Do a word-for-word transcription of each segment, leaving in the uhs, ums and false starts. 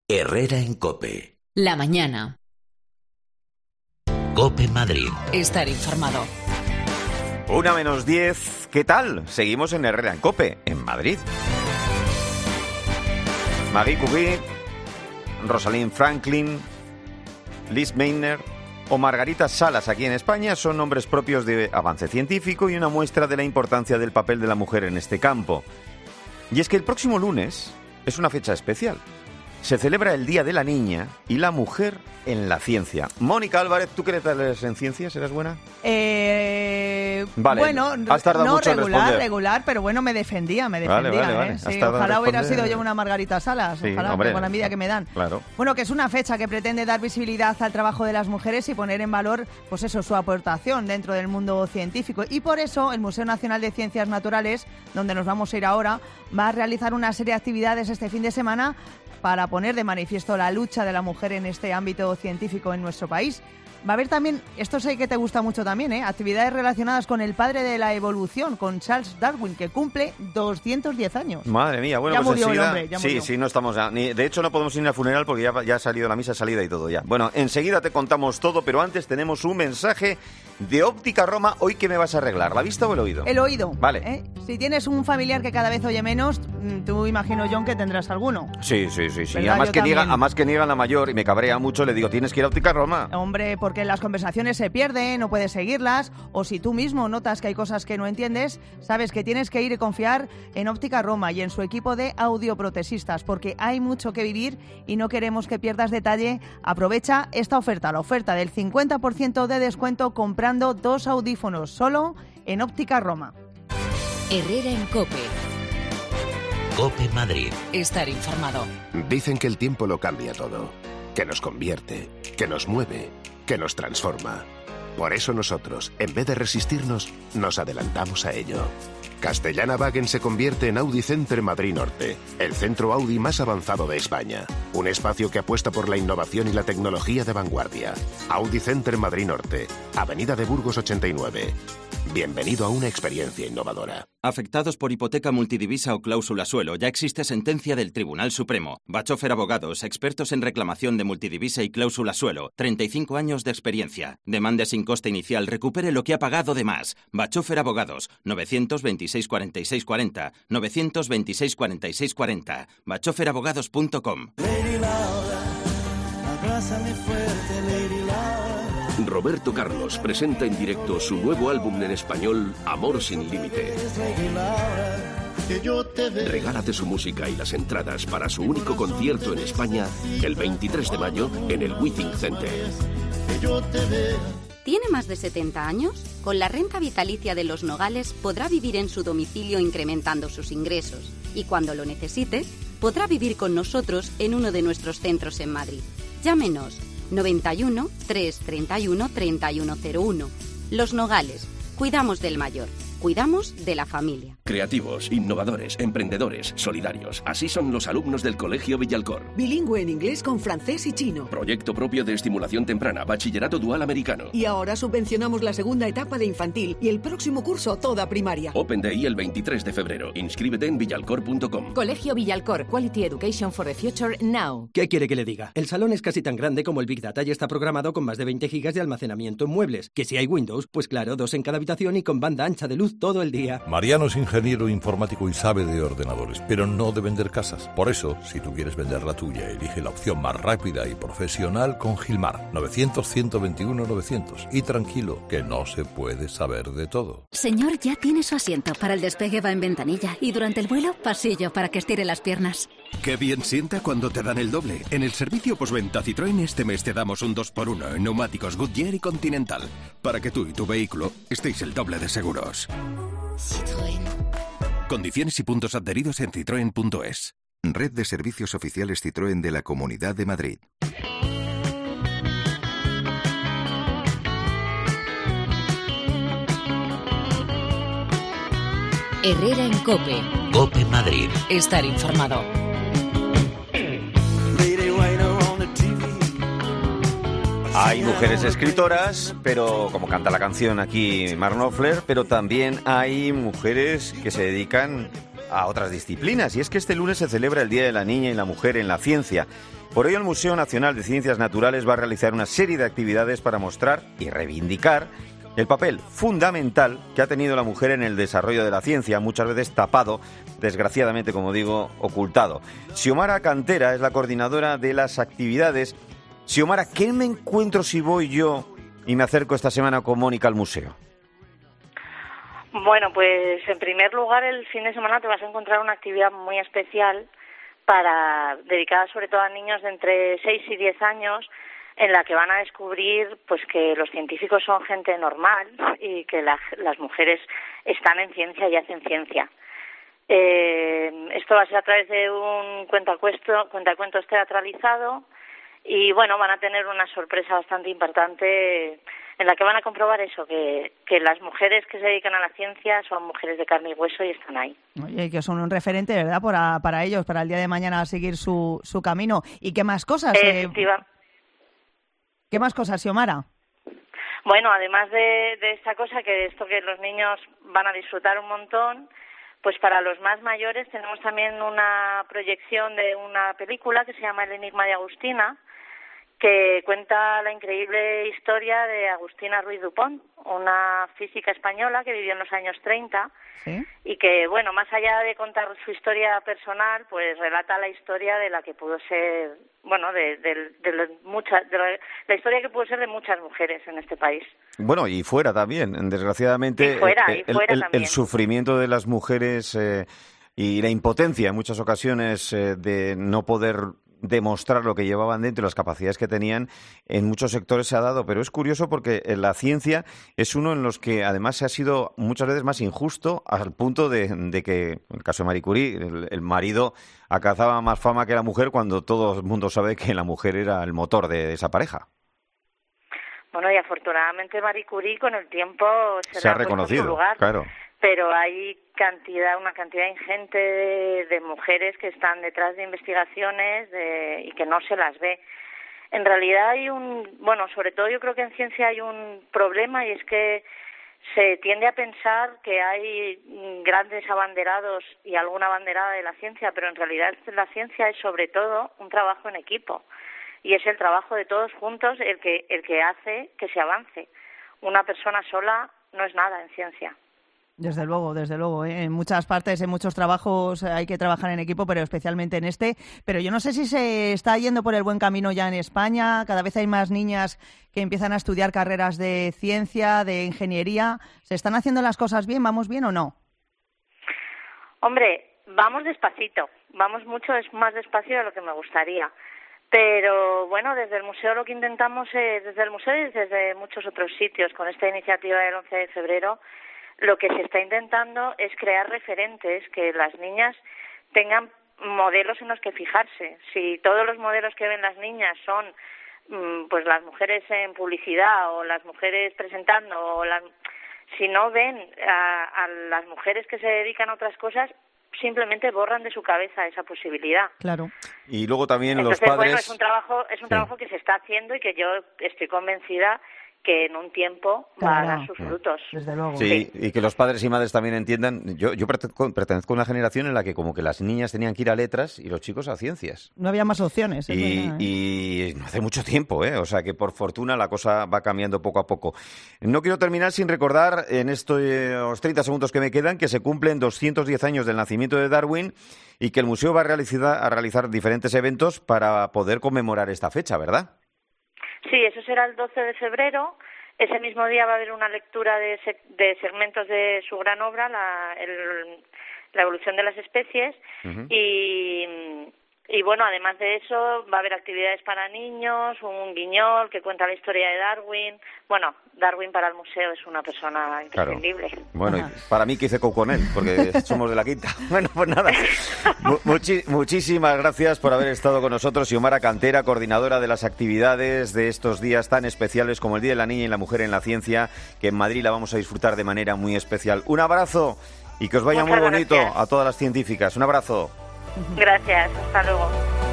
Herrera en COPE. La mañana. COPE Madrid. Estar informado. Una menos diez. ¿Qué tal? Seguimos en Herrera en COPE, en Madrid. Marie Curie, Rosalind Franklin, Liz Meitner o Margarita Salas aquí en España son nombres propios de avance científico y una muestra de la importancia del papel de la mujer en este campo. Y es que el próximo lunes es una fecha especial. Se celebra el Día de la Niña y la Mujer en la Ciencia. Mónica Álvarez, ¿tú qué tal eres en ciencias? ¿Eres buena? Eh, vale, bueno, has tardado no mucho en regular, responder. regular, pero bueno, me defendía, me defendía. Vale, vale, ¿eh? vale. Sí, Has tardado en ojalá hubiera responder. sido yo una Margarita Salas, Sí, ojalá, hombre, con la envidia que me dan. Claro. Bueno, que es una fecha que pretende dar visibilidad al trabajo de las mujeres y poner en valor, pues eso, su aportación dentro del mundo científico. Y por eso el Museo Nacional de Ciencias Naturales, donde nos vamos a ir ahora, va a realizar una serie de actividades este fin de semana para poner de manifiesto la lucha de la mujer en este ámbito científico en nuestro país. Va a haber también, esto sé que te gusta mucho también, ¿eh? actividades relacionadas con el padre de la evolución, con Charles Darwin, que cumple doscientos diez años. Madre mía, bueno, ya pues murió enseguida... el hombre, ya murió. Sí, sí, no estamos... A... Ni... De hecho, no podemos ir al funeral porque ya, ya ha salido la misa salida y todo ya. Bueno, enseguida te contamos todo, pero antes tenemos un mensaje de Óptica Roma. ¿Hoy qué me vas a arreglar? ¿La vista o el oído? El oído. Vale. ¿eh? Si tienes un familiar que cada vez oye menos, tú imagino, John, que tendrás alguno. Sí, sí, sí. sí. ¿Verdad? Además, Yo que niega, también. además que niega la mayor y me cabrea mucho, le digo, tienes que ir a Óptica Roma. Hombre, porque las conversaciones se pierden, no puedes seguirlas, o si tú mismo notas que hay cosas que no entiendes, sabes que tienes que ir y confiar en Óptica Roma y en su equipo de audioprotesistas, porque hay mucho que vivir y no queremos que pierdas detalle. Aprovecha esta oferta, la oferta del cincuenta por ciento de descuento comprando dos audífonos, solo en Óptica Roma. Herrera en COPE. COPE Madrid. Estar informado. Dicen que el tiempo lo cambia todo, que nos convierte, que nos mueve, que nos transforma. Por eso nosotros, en vez de resistirnos, nos adelantamos a ello. Castellana-Wagen se convierte en Audi Center Madrid Norte, el centro Audi más avanzado de España. Un espacio que apuesta por la innovación y la tecnología de vanguardia. Audi Center Madrid Norte, Avenida de Burgos ochenta y nueve. Bienvenido a una experiencia innovadora. Afectados por hipoteca multidivisa o cláusula suelo, ya existe sentencia del Tribunal Supremo. Bachofer Abogados, expertos en reclamación de multidivisa y cláusula suelo. treinta y cinco años de experiencia. Demande sin coste inicial, recupere lo que ha pagado de más. Bachofer Abogados, novecientos veintiséis cuarenta y seis cuarenta, novecientos veintiséis cuarenta y seis cuarenta. bachofer abogados punto com. Roberto Carlos presenta en directo su nuevo álbum en español, Amor sin límite. Regálate su música y las entradas para su único concierto en España el veintitrés de mayo en el Withing Center. ¿Tiene más de setenta años? Con la renta vitalicia de Los Nogales podrá vivir en su domicilio incrementando sus ingresos y cuando lo necesite, podrá vivir con nosotros en uno de nuestros centros en Madrid. Llámenos noventa y uno, trescientos treinta y uno, treinta y uno cero uno. Los Nogales. Cuidamos del mayor. Cuidamos de la familia. Creativos, innovadores, emprendedores, solidarios. Así son los alumnos del Colegio Villalcor. Bilingüe en inglés con francés y chino. Proyecto propio de estimulación temprana, bachillerato dual americano. Y ahora subvencionamos la segunda etapa de infantil y el próximo curso toda primaria. Open Day el veintitrés de febrero. Inscríbete en villalcor punto com. Colegio Villalcor. Quality Education for the Future Now. ¿Qué quiere que le diga? El salón es casi tan grande como el Big Data y está programado con más de veinte gigas de almacenamiento en muebles. Que si hay Windows, pues claro, dos en cada habitación y con banda ancha de luz todo el día. Mariano es ingeniero informático y sabe de ordenadores, pero no de vender casas. Por eso, si tú quieres vender la tuya, elige la opción más rápida y profesional con Gilmar. novecientos, ciento veintiuno, novecientos. Y tranquilo, que no se puede saber de todo. Señor, ya tiene su asiento. Para el despegue va en ventanilla y durante el vuelo, pasillo para que estire las piernas. Qué bien sienta cuando te dan el doble. En el servicio postventa Citroën este mes te damos un dos por uno en neumáticos Goodyear y Continental, para que tú y tu vehículo estéis el doble de seguros. Citroën. Condiciones y puntos adheridos en citroen punto es. Red de servicios oficiales Citroën de la Comunidad de Madrid. Herrera en COPE. COPE Madrid. Estar informado. Hay mujeres escritoras, pero como canta la canción aquí Mark Knopfler, pero también hay mujeres que se dedican a otras disciplinas. Y es que este lunes se celebra el Día de la Niña y la Mujer en la Ciencia. Por ello, el Museo Nacional de Ciencias Naturales va a realizar una serie de actividades para mostrar y reivindicar el papel fundamental que ha tenido la mujer en el desarrollo de la ciencia, muchas veces tapado, desgraciadamente, como digo, ocultado. Xiomara Cantera es la coordinadora de las actividades. Xiomara, ¿qué me encuentro si voy yo y me acerco esta semana con Mónica al museo? Bueno, pues en primer lugar, el fin de semana te vas a encontrar una actividad muy especial para dedicada sobre todo a niños de entre seis y diez años, en la que van a descubrir pues que los científicos son gente normal y que la, las mujeres están en ciencia y hacen ciencia. Eh, esto va a ser a través de un cuentacuentos, cuentacuentos teatralizado y bueno, van a tener una sorpresa bastante importante en la que van a comprobar eso, que, que las mujeres que se dedican a la ciencia son mujeres de carne y hueso y están ahí. Oye, que son un referente, ¿verdad?, para, para ellos, para el día de mañana seguir su, su camino. ¿Y qué más cosas? Efectiva. Eh, ¿Qué más cosas, Xiomara? Bueno, además de, de esta cosa, que esto que los niños van a disfrutar un montón, pues para los más mayores tenemos también una proyección de una película que se llama El enigma de Agustina, que cuenta la increíble historia de Agustina Ruiz Dupont, una física española que vivió en los años treinta, ¿sí?, y que, bueno, más allá de contar su historia personal, pues relata la historia de la que pudo ser, bueno, de, de, de, de, mucha, de la, la historia que pudo ser de muchas mujeres en este país. Bueno, y fuera también, desgraciadamente, y fuera, el, y fuera el, también. el sufrimiento de las mujeres eh, y la impotencia en muchas ocasiones eh, de no poder demostrar lo que llevaban dentro, las capacidades que tenían, en muchos sectores se ha dado, pero es curioso porque la ciencia es uno en los que además se ha sido muchas veces más injusto, al punto de, de que, en el caso de Marie Curie, el, el marido alcanzaba más fama que la mujer, cuando todo el mundo sabe que la mujer era el motor de esa pareja. Bueno, y afortunadamente Marie Curie con el tiempo se, se ha ha reconocido, su lugar, claro. Pero hay cantidad, una cantidad ingente de, de mujeres que están detrás de investigaciones de, y que no se las ve. En realidad hay un, bueno, sobre todo yo creo que en ciencia hay un problema, y es que se tiende a pensar que hay grandes abanderados y alguna abanderada de la ciencia, pero en realidad la ciencia es sobre todo un trabajo en equipo, y es el trabajo de todos juntos el que, el que hace que se avance. Una persona sola no es nada en ciencia. Desde luego, desde luego. ¿eh? En muchas partes, en muchos trabajos hay que trabajar en equipo, pero especialmente en este. Pero yo no sé si se está yendo por el buen camino ya en España. Cada vez hay más niñas que empiezan a estudiar carreras de ciencia, de ingeniería. ¿Se están haciendo las cosas bien? ¿Vamos bien o no? Hombre, vamos despacito. Vamos mucho más despacio de lo que me gustaría. Pero bueno, desde el museo lo que intentamos, es, desde el museo y desde muchos otros sitios, con esta iniciativa del once de febrero, lo que se está intentando es crear referentes, que las niñas tengan modelos en los que fijarse. Si todos los modelos que ven las niñas son pues las mujeres en publicidad o las mujeres presentando, o las, si no ven a, a las mujeres que se dedican a otras cosas, simplemente borran de su cabeza esa posibilidad. Claro. Y luego también Entonces, los padres... bueno, es un trabajo, es un sí. trabajo que se está haciendo y que yo estoy convencida que en un tiempo claro. va a dar sus frutos. Desde luego. Sí, y que los padres y madres también entiendan. Yo, yo pertenezco a una generación en la que como que las niñas tenían que ir a letras y los chicos a ciencias. No había más opciones. Es y, verdad, ¿eh? y no hace mucho tiempo, ¿eh? O sea que por fortuna la cosa va cambiando poco a poco. No quiero terminar sin recordar en estos treinta segundos que me quedan que se cumplen doscientos diez años del nacimiento de Darwin y que el museo va a realizar, a realizar diferentes eventos para poder conmemorar esta fecha, ¿verdad? Sí, eso será el doce de febrero. Ese mismo día va a haber una lectura de, se- de segmentos de su gran obra, la, el, la evolución de las especies, uh-huh. y, y bueno, además de eso va a haber actividades para niños, un guiñol que cuenta la historia de Darwin. Bueno, Darwin para el museo es una persona imprescindible. Claro. Bueno, y para mí que hice co con él, porque somos de la quinta. Bueno, pues nada, Muchi- muchísimas gracias por haber estado con nosotros, Xiomara Cantera, coordinadora de las actividades de estos días tan especiales como el Día de la Niña y la Mujer en la Ciencia, que en Madrid la vamos a disfrutar de manera muy especial. Un abrazo y que os vaya Muchas muy bonito gracias. a todas las científicas. Un abrazo. Gracias, hasta luego.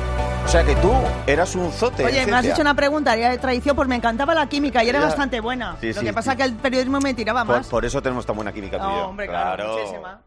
O sea que tú eras un zote. Oye, en me has ciencia. hecho una pregunta de tradición, pues me encantaba la química y era Ya. bastante buena. Sí, Lo sí, que pasa sí. es que el periodismo me tiraba Por, más. por eso tenemos tan buena química tú y No, yo. hombre, claro, muchísima.